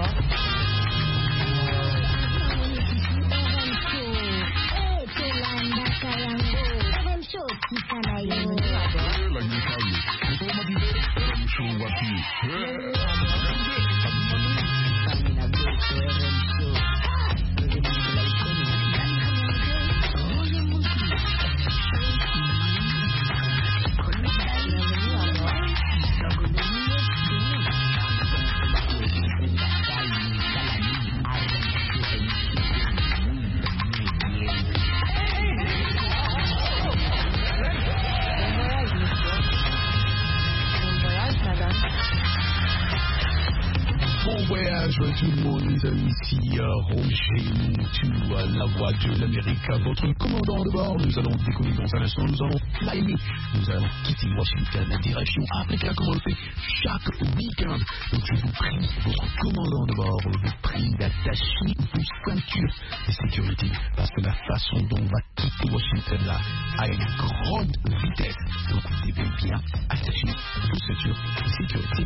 Tout le monde, les amis, ici Roger Moutou, la voix de l'Amérique, votre commandant de bord. Nous allons décoller dans un instant, nous allons flying, nous allons quitter Washington, la direction Africa, comme on le fait chaque week-end. Donc je vous prie, votre commandant de bord, vous prie d'attacher vos ceintures de sécurité, parce que la façon dont on va quitter Washington là, à une grande vitesse. Donc vous devez bien attacher vos ceintures de sécurité.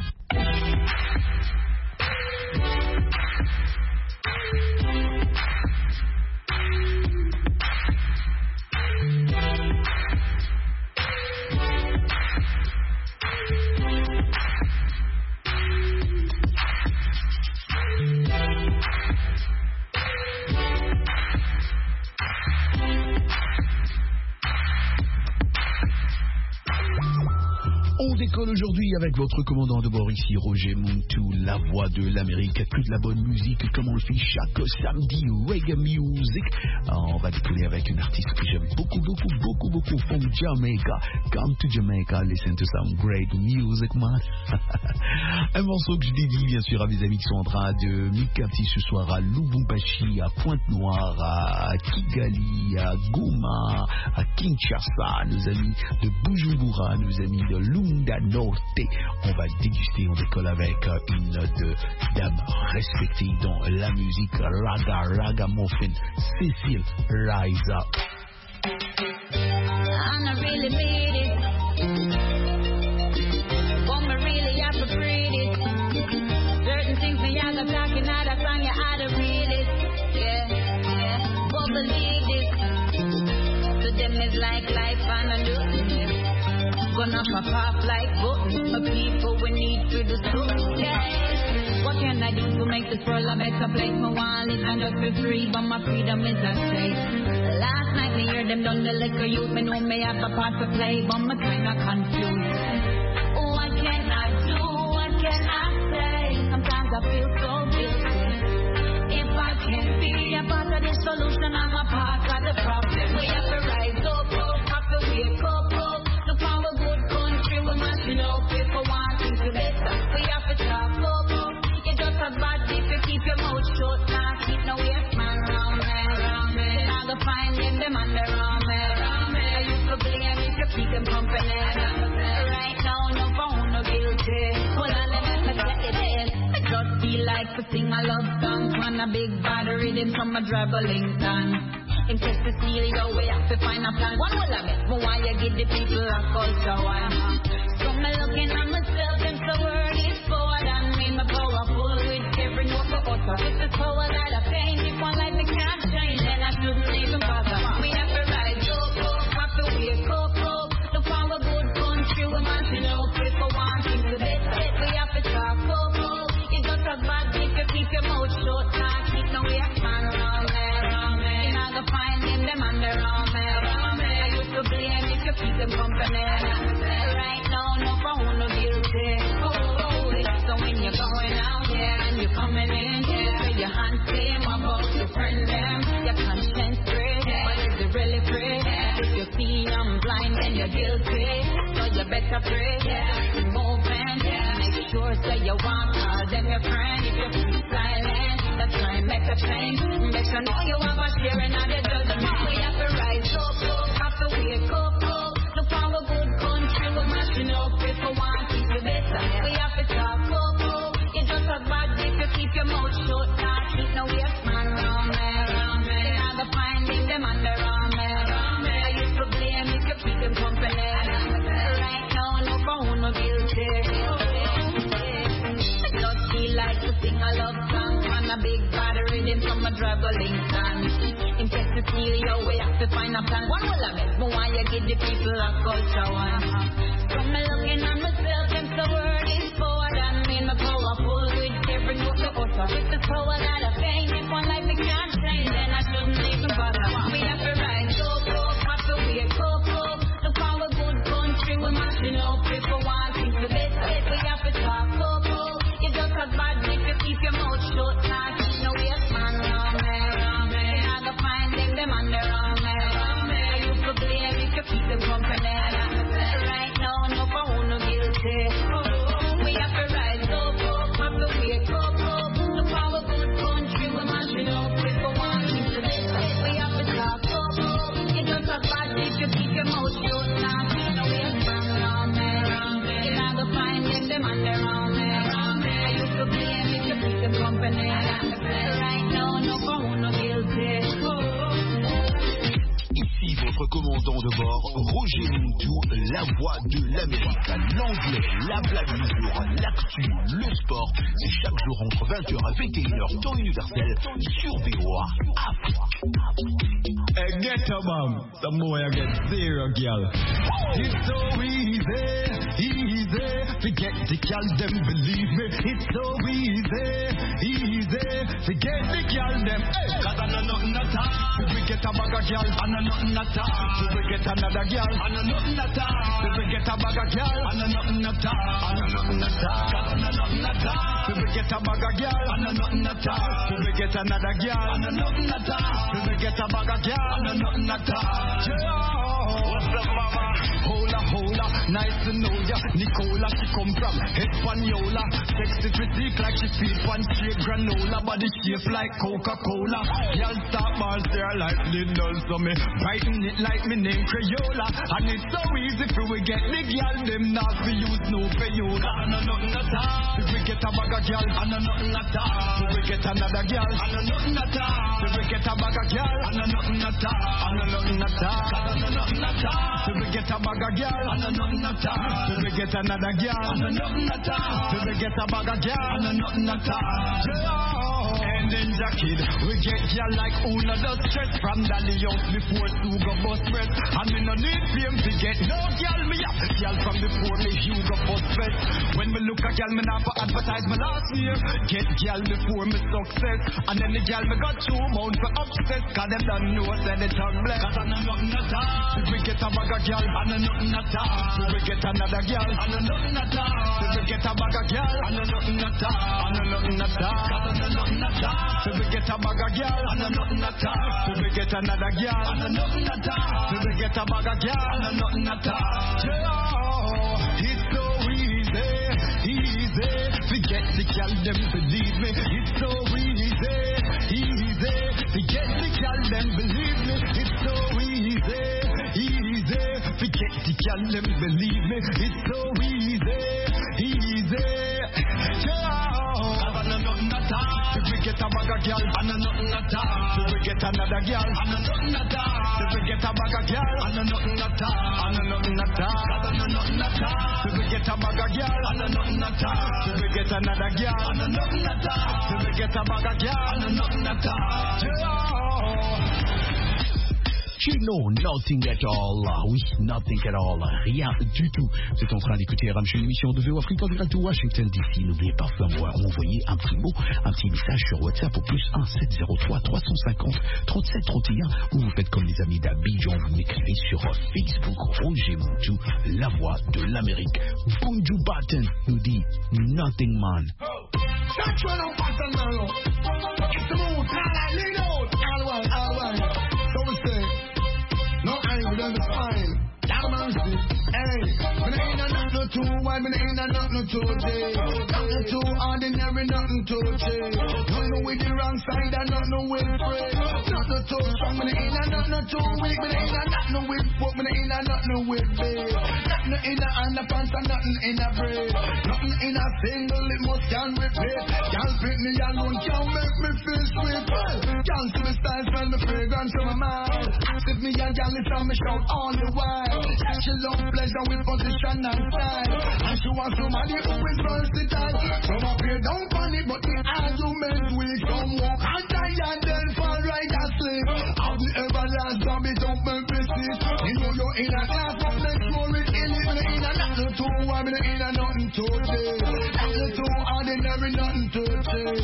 On décolle aujourd'hui avec votre commandant de bord ici, Roger Moutou, la voix de l'Amérique, que de la bonne musique, comme on le fait chaque samedi, reggae music. On va décoller avec une artiste que j'aime beaucoup from Jamaica. Come to Jamaica, listen to some great music, man. Un morceau que je dédie bien sûr à mes amis qui sont en train de m'écarter ce soir à Lubumbashi, à Pointe-Noire, à Kigali, à Goma, à Kinshasa, nos amis de Bujumbura, nos amis de Lunda Norte. On va déguster, on décolle avec une dame respectée dans la musique ragamuffin, Cécile Liza. I'm not really made it. But me really have to read it. Certain things me have to talking out of song, you had to read it. Yeah. But believe it. To them it's like life and a new. Gonna pop off like buttons. My people we need to the truth. Yeah. What can I do to make this world a better place? My wallet and just be free, but my freedom is at stake. Last night me hear them done the liquor youth. Me know me have a part to play, but me kinda confused. What can I do? What can I say? Sometimes I feel so guilty. If I can't be a part of the solution, I'm a part of the problem. We have to rise up, have to wake up. Look for a good country, we matching up. If we want things to better, we have to talk up. You just a bad if you keep your mouth shut. Nah, keep no waste man round me. Now go find them on the wrong me. You could blame if you keep them company. Right now, no phone, no guilty. Hold on, let me get it in. I just feel like to sing a love song on a big bad rhythm from a traveling town. In case to steal your way, have to find a plan. One will have it, but why you give the people a culture one? So me looking at myself, and the word is forward and me, my powerful with every note for utter. It's the power that I pain, if one light me can't shine, then I shouldn't even bother. We have to rise up, have to wake up. Look for a good country, we're matching up. If we want things to better, we have to talk up. You just a bad if you keep your mouth shut, nah, keep no waste man around me. Find them on their own. I used to blame if you keep them company. Right now, no phone, no guilty. So when you're going out there and you're coming in here, so your hands same about your friend them, your conscience free, but is it really free? If you see I'm blind, then you're guilty. So you better pray, keep moving, make sure so you want all them your friend. If you keep silent, that's try and make a change. Make sure know you have a sharing of the judgment. We have to rise up, have to wake up. Look for a good country, we're matching up. If we want things to better, we have to talk up. You just a bad if you keep your mouth shut. Nah, keep no waste man round me. They have to find them on their own. I used to blame if you keep them company. Right now, no phone, no guilty. I just feel like to sing a love song on a big body rhythm from a traveling stand. In case to steal your way, have to find a plan. One will I make, but why you give the people a culture one? From me looking at myself, and the word is forward and me, my powerful with every note to utter. If the power that I gain, if one life we can't change, then I shouldn't even bother. We have to rise, go, have to wait, go. The power good country, we're mashing up. People want things to better, we have to talk, go. You just as bad if you keep your mouth shut, not keep no waste man around me. I go find them on their own me. You could blame if you keep them company. Right now, no for who no guilty. We have to rise up, have to wake up. The power good country, we're mashing up. People want things to better, we have to talk, go. You just as bad if you keep your mouth shut, not keep no waste man around me. I go find them on their own me. Company. Right now, no for who no guilty. Ici votre commandant de bord, Roger Montou, la voix de l'Amérique. L'anglais, la blague du jour, l'actu, le sport. C'est chaque jour entre 20h et 21h, temps universel, sur VOA Afrique. Hey, get a bomb. Some boy I get zero, girl. It's so easy to get the girl, them believe me. It's so easy to get the girl, them. Hey, cause I know nothing at all. We get a bag of girl, I know nothing at all. We get another girl, I know nothing at all. We get a bag of girl, I know nothing at all. I know nothing at all. Cause I know nothing at all. We get a bag of girl, I know nothing at all. We get another girl, I know nothing at all. We get a bag of girl, I know nothing at all. What's up, mama? Hola, nice to know ya. Nicola, she come from Hispaniola. Sexy physique like she feed one straight granola. Body shape like Coca-Cola. Y'all stop ball there like the doll. So me writing it like me name Crayola. And it's so easy for we get the girl. Them not to use no payola. I know nothing at all. If we get a bag of girl, I know nothing at all. If we get another girl, I know nothing at all. If we get a bag of girl, I know nothing at all. I know nothing at all. I know nothing at all. If we get a bag of girl, I know nothing at all. If we get another girl, I know nothing at all. If we get a bag of girl, I know nothing at all. And then Jackie, we get girl like Una does stress. From Dally out before Sugar bus press. And me no need fame to get no girl me up. Girl from before me Hugo bus fest. When me look at girl, me not for advertise my last year. Get girl before me success. And then the girl me got 2 months for obsess. Cause them don't know say the tongue bless. Cause I know nothing at all. If we get a bag of girl, I know nothing at all. If we get another girl, I know nothing at all. If we get a bag of girl, I know nothing at all. I know nothing at all. Cause I know nothing at all. If we get a bag of girl, I know nothing at all. If we get another girl, I know nothing at all. If we get a bag of girl, I know nothing at all. It's so easy to get the girl, them believe me. It's so easy to get the girl, them believe me. It's so easy to get the girl, them believe me. It's so easy. I know nothing at all. If we get a bag of girl, I know nothing at all. If we get another girl, I know nothing at all. If we get a bag of girl, I know nothing at all. I know nothing at all. I know nothing at all. If we get a bag of girl, I know nothing at all. If we get another girl, I know nothing at all. If we get a bag of girl, I know nothing at all. You know nothing at all. Oui, nothing at all. Rien du tout. Vous êtes en train d'écouter Ramche, une émission de VOA Afrique en direct de Washington DC. N'oubliez pas de m'envoyer un petit mot, un petit message sur WhatsApp au +1 703 350 37 31. Ou vous faites comme les amis d'Abidjan, vous m'écrivez sur Facebook Roger Montou, la voix de l'Amérique. Bunju Batten nous dit Nothing Man. Too wide, but ain't nothing to day. Nothing too ordinary, nothing to change. Nothing with the wrong side, and nothing with free. Nothing too strong, but ain't nothing too weak. But ain't nothing with foot, but ain't nothing with big. Nothing in the underpants, and nothing in a braid. Nothing in a single, it must can repeat. Can't pick me alone, can't make me feel sweet. Can't see the style, smell the fragrance from my mouth. If me and girl, it's on me shout all the while. She love pleasure with position and style. And she wants somebody who is versatile. Some up here don't panic, but the argument weak. So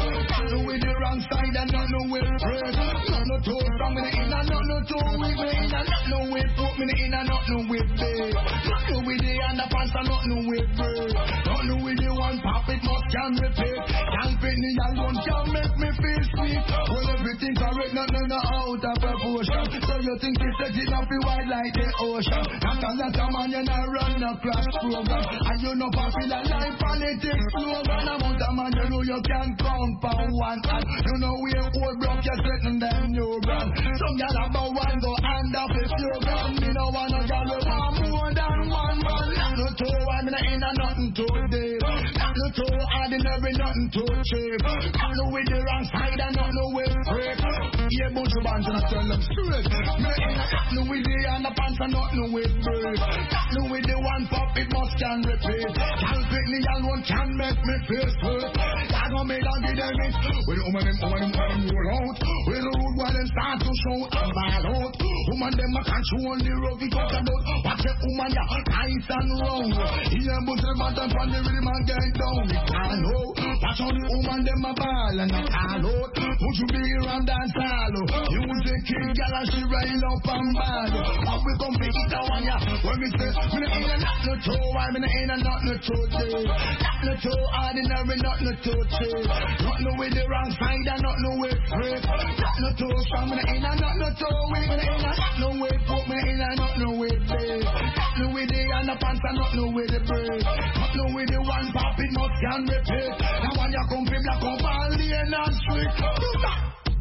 Nothing with the wrong side and nothing with praise. Nothing too strong, me in and nothing too weak, me in and nothing with foot, me in and nothing with big. Nothing with the underpants and nothing with break. Nothing with the one pop, it must can repeat. Can't fit me alone, can't make me feel sweet. Well, everything correct, nothing out of proportion. So you think it's sexy, not be wide like the ocean. After that, a man, you not run a class program. And you know popular life politics slogan. Amount of man, you know you can compound one hand. You know we old broke, you're sitting them new brand. Some y'all about one go hand up if you're gone. Me no want a girl with one more than one man. Nothing too hard, me no ain't nothing too deep. Nothing too ordinary, nothing too cheap. Nothing with the wrong side and nothing with break. Yeah, bunch of bands and I tell them straight. Me ain't nothing with the underpants and nothing with break. Nothing with the one pop, it must can repeat. Can't pick me alone, can make me feel sweet. I gon' make a give them it. When the woman them roll out. When the road while them start to show and ball out. Woman them a control the road we talk about. Watch the woman ya nice and round. Here but the bottom from the rhythm and get down. It can't hold. Watch how the woman them a ball and a call out. Would you be around dance hall? You the kid girl and she rail up and ball. How we come pick it down on ya? When we say me no ain't nothing too hard, me no ain't nothing too deep. Nothing too ordinary, nothing too cheap. Nothing with the wrong side and nothing with break. Nothing too strong, me no ain't nothing too weak. Me no ain't nothing with foot, me no ain't nothing with big. Nothing with the underpants and nothing with the break. Nothing with the one pop, it must can repeat. Now when you come from black up all lane and street. Do that.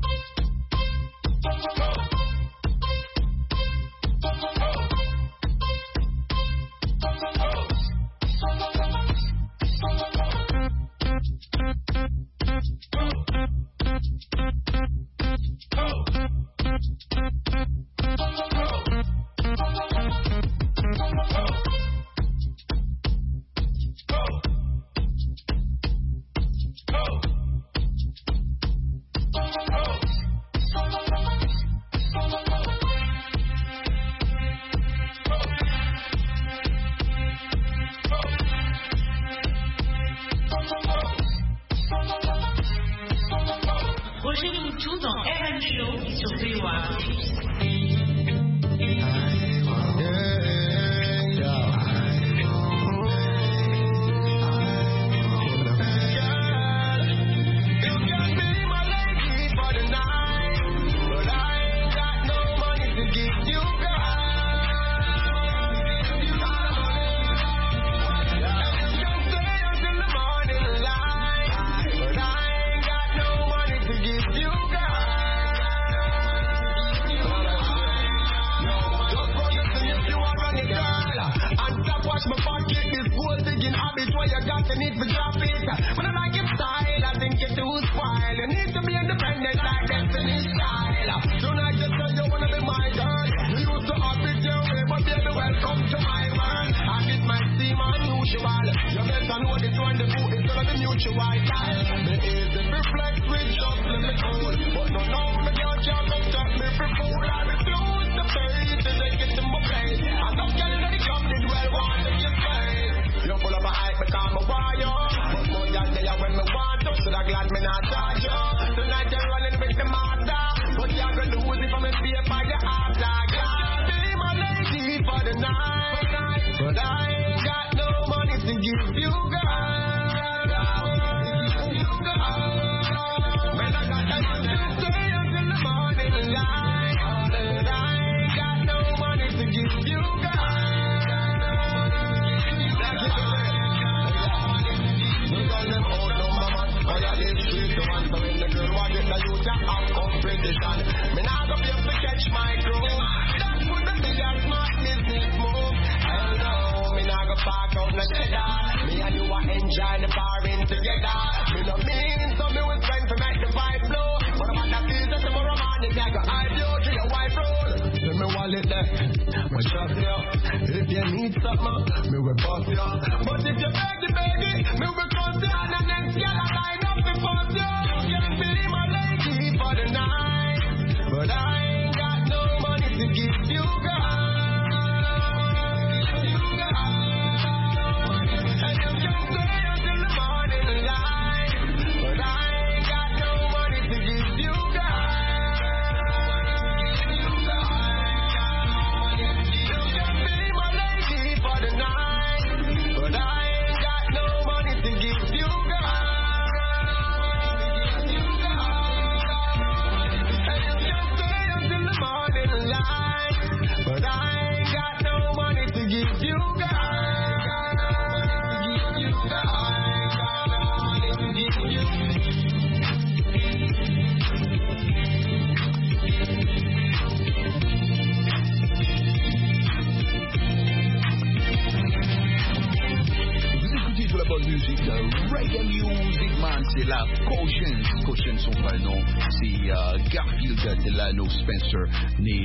If you need something, me will bust you. But if you beg the baby, me will cut you. And the next girl I line up before you. You can be my lady for the night, but I ain't got no money to give you, girl. And you can stay until the morning light, but I ain't got la Caution, son vrai nom, c'est Garfield Delano Spencer, né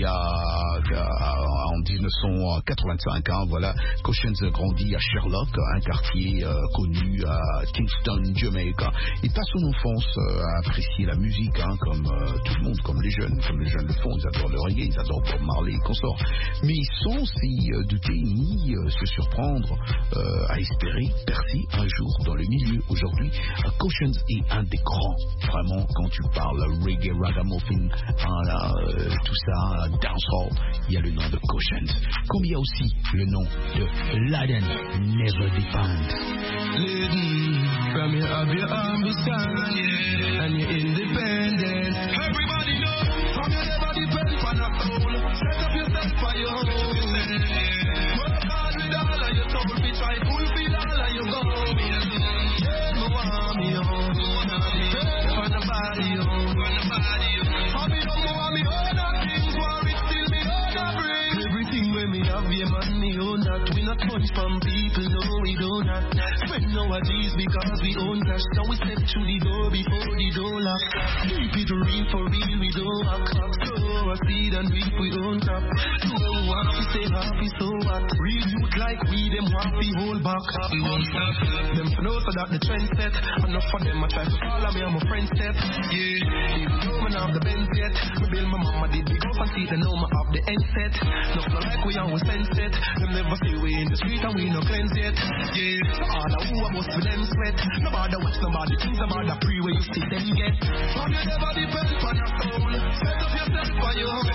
en 1985. Voilà, Caution grandit à Sherlock, un quartier connu à Kingston, Jamaica. Il passe son enfance à apprécier la musique, comme tout le monde, comme les jeunes le font. Ils adorent le reggae, ils adorent Bob Marley et consorts. Mais sans s'y douter ni se surprendre à espérer percer un jour dans le milieu. Aujourd'hui, Caution est un des grands, vraiment, quand tu parles reggae, ragamuffin, tout ça, dancehall, il y a le nom de Caution. Comme il y a aussi le nom de Laden Never Depend. From your have your ambition, and you're independent. Everybody know, from your never depend on a soul. Set up yourself for your own. Work hard with all of your soul, be try fulfill all of your goals. Yeah, no want me on, for nobody on. For me own a things, for it still me own a bring. Everything when me have, yeah man, me own that. We not punch from people, no we don't have. Spend nowadays because we own cash. Now we step through the door before the door lock. Keep it real for real, we don't have crap. Sow a seed and reap we own crap. You don't want to stay happy, so what? Real youth like we, them want to hold back. We won't stop. Them for know so that the trend set. Enough for them, I try to follow me on my friend step. Yeah, even though man have the Benz yet. Me build my mama did big up and see they know me have the end set. Nothing like we always sense it. Them never say we in the street and we no cleanse yet. Yeah, so all the who must for them sweat. Nobody watch nobody things about the free where you see them get. From you never depend on your soul. Set up yourself for your own.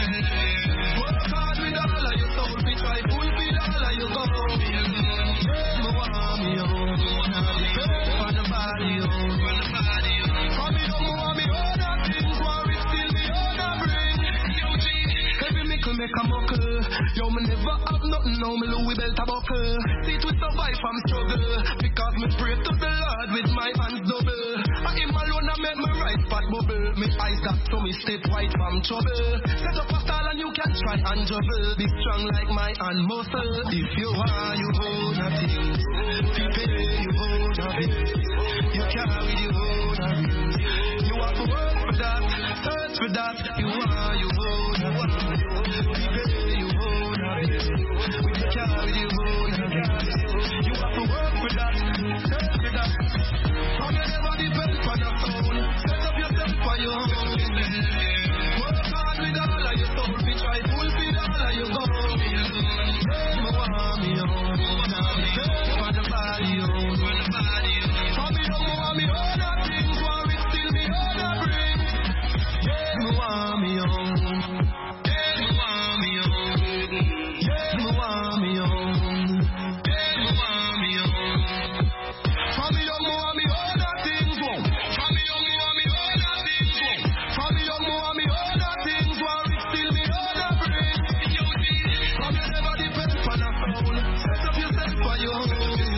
Work hard with all of your soul. Be try fulfill all of your goals. Yeah, no want me on. For nobody on. For me don't want me on that things. For it still me on a bring. Every mickle make a muckle. Yo, me never have nothing, now me Louis belt a buckle. See it we survive from struggle, because me pray to the Lord with my hands double. I him alone I make my right spot bubble. Me eyes got so me step white from trouble. Set up a style and you can try and juggle. Be strong like my hand muscle. If you are, you hold a thing. Prepare, you hold a bit. You carry, you hold a ring. You have to work for that, search for that. You are, you hold a bit. Prepare, you hold a bit. With the carry, you hold a bit. You have to work for that, search for that. From you never depend on your soul. Set up yourself for your own. Work hard with all of your soul. Be try fulfill all of your goals. No want me on, for the body on. For me don't want me on that things, for it still me on a bring. No want me on. No want me on. No want me on. No want me on. For me don't want me on that things, for me don't want me on that things, for me don't want me on that things, for it still me on a bring. From you never depend on a soul. Set up yourself for your own.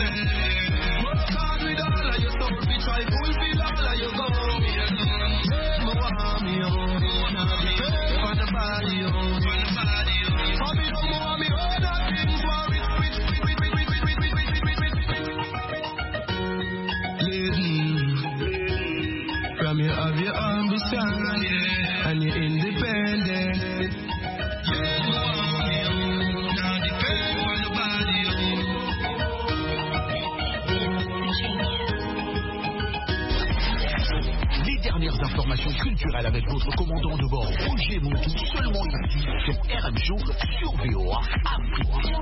Work hard with all of your soul. Be try fulfill all of your goals. No want me on. For the body on. For me don't want me on that things, for it from you have your ambition, and you're independent. Les dernières informations culturelles avec votre commandant de bord Roger Montou, seulement ici sur RM Show sur VOA Afrique.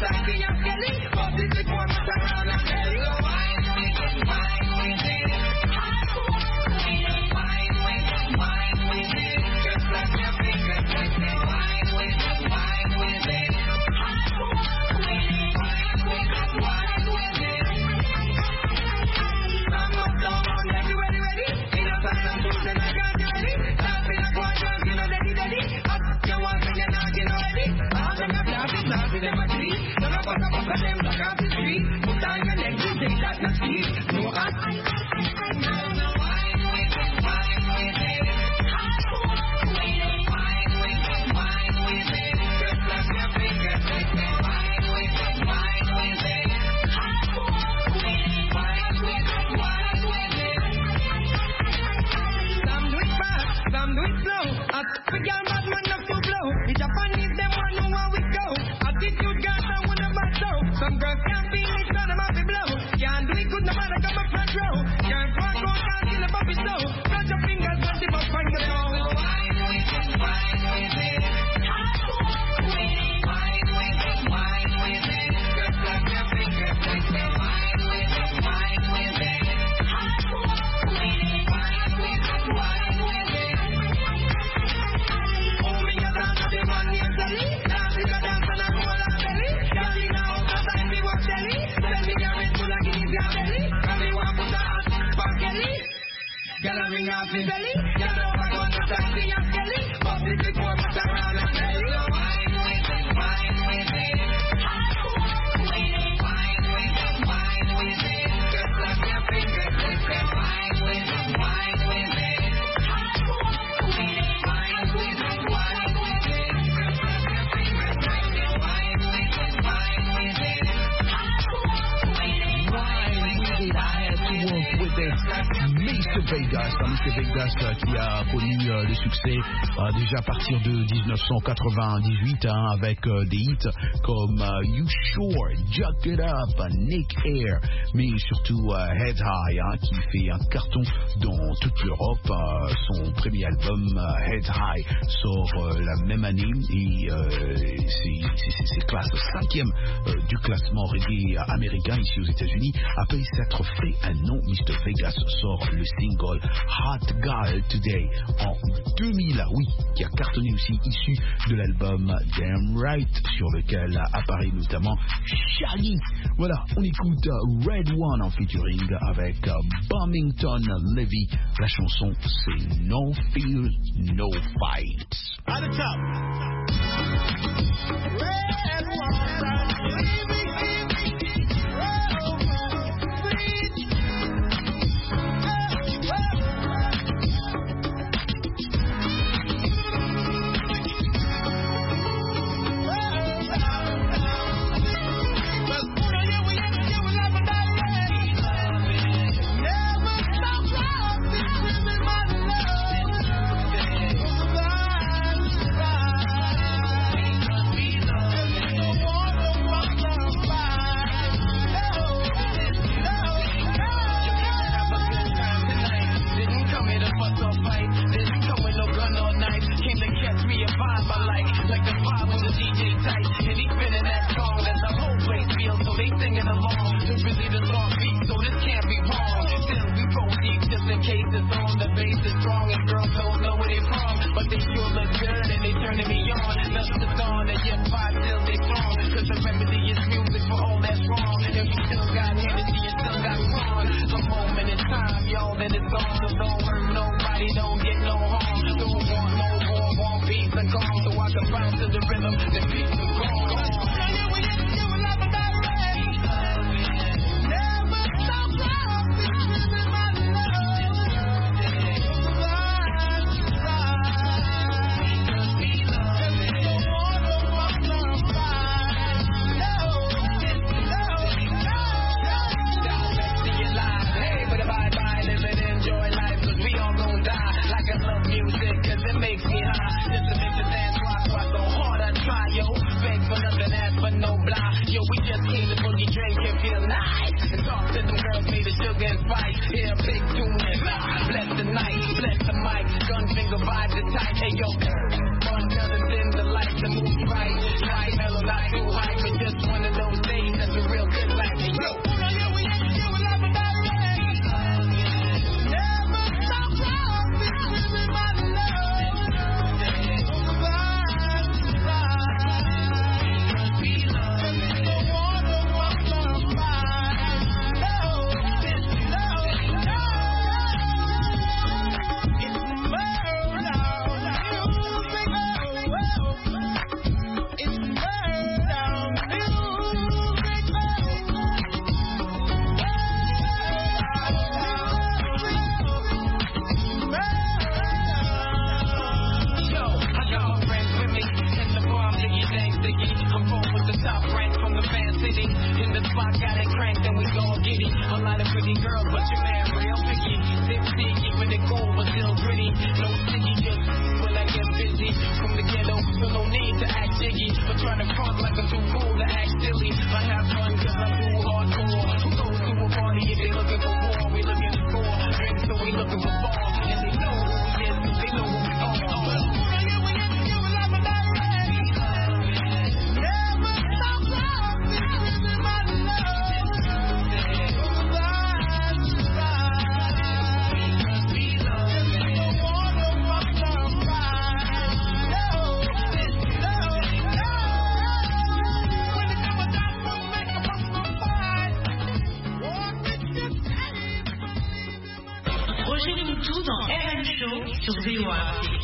talking of Kelly. Public before my around and belly. So wine with it, wine with it. Wine with it, wine with it. Just like your fingers with it. Wine with it, wine with it. Wine with it, wine with it. I'm up down on everybody ready. In a sign of shoes and I got you ready. Laughing like one drunk, you know daddy. Up your one when you're not, you know ready. All them are laughing, them a tree. Don't know what the them look off the street. Put down your legs and take that not cheap. No ass. No wine with it, wine with it. Wine with it, wine with it. Just like your fingers with it. Wine with it, wine with it. Wine with it, wine with it. Some do it fast, some do it slow. As we girl bad man up to blow. The Japanese them want know where we go. Attitude girls I wanna match out. Some girls can't feel it, so them have to blow. Can't do it good no matter come up front row. Can't walk out, can't kill a puppy slow. Touch your fingers, but the butt find the toe. Wine with it, wine with it. Wine with it, wine with it. Just like your fingers with it. Wine with it, wine with it. Wine with it, wine with it. Oh, me a dance to the man named Sally. Dance in a dance and a roll and belly. Darling, now over time we walk jelly. Tell me your ring full of guineas, your belly. And me want put a hot for Kelly. Girl, I ring off the belly. Girl, over gun to talking of Kelly. Public before my around and belly. So wine with it, wine with it. Wine with it, wine with it. Just like your fingers with it. Wine with it, wine with it. Wine with it, wine with it. Just like your fingers with it. Wine with it, wine with it. Wine with it, I had to walk with it. Mr. Vegas qui a connu le succès déjà à partir de 1998 avec des hits comme You Sure, Jack It Up, Nick Air, mais surtout Head High qui fait un carton dans toute l'Europe. Son premier album Head High sort la même année et c'est classe 5e du classement reggae américain ici aux États-Unis. Après s'être fait un nom, Mr. Vegas sort le single Hot Girl Today en 2000, oui, qui a cartonné aussi, issu de l'album Damn Right, sur lequel apparaît notamment Shaggy. Voilà, on écoute Red One en featuring avec Bumington Levy. La chanson c'est No Fear, No Fight. At the top. Red One. Hey yo, one doesn't dim the light to move right. Light mellow, not too high, but just one of those. spot got it cranked, then we gon' get it. A lot of pretty girls, but your man real picky. Tipsy, keeping it cool, but still gritty. No sticky, just when I get busy. From the ghetto, so no need to act jiggy. But try to front like I'm too cool to act silly. I have fun cause I'm too hardcore. Who goes to a party if they looking for war? We looking to score. Drink, so we looking for ball. And they know who we is, they know who we are. Tout dans RM Show sur VOA.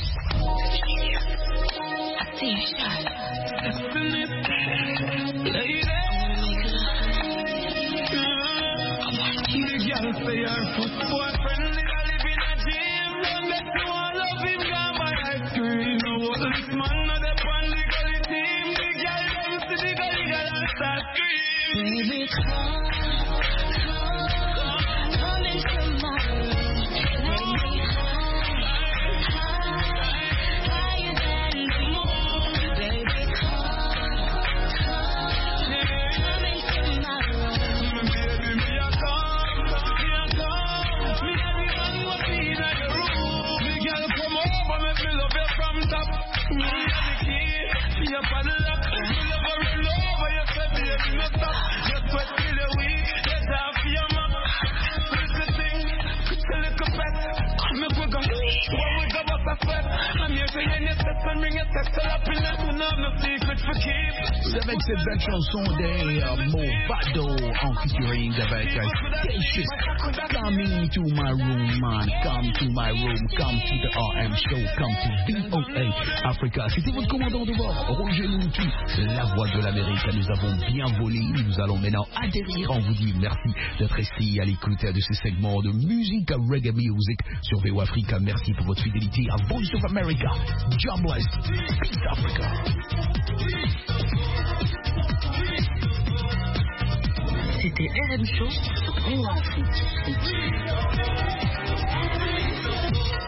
C'est avec cette belle chanson des Movado en featuring avec Cassius. Coming to my room, man. Come to my room. Come to the RM show. Come to VOA Africa. C'était votre commandant de bord, Roger Moutou, la voix de l'Amérique. Nous avons bien volé. Nous allons maintenant atterrir. On vous dit merci d'être ici à l'écoute de ce segment de musique, reggae music sur VOA Africa. Merci pour votre fidélité à Voice of America. God bless. Peace Africa. C'était RM Show sur VOA Afrique.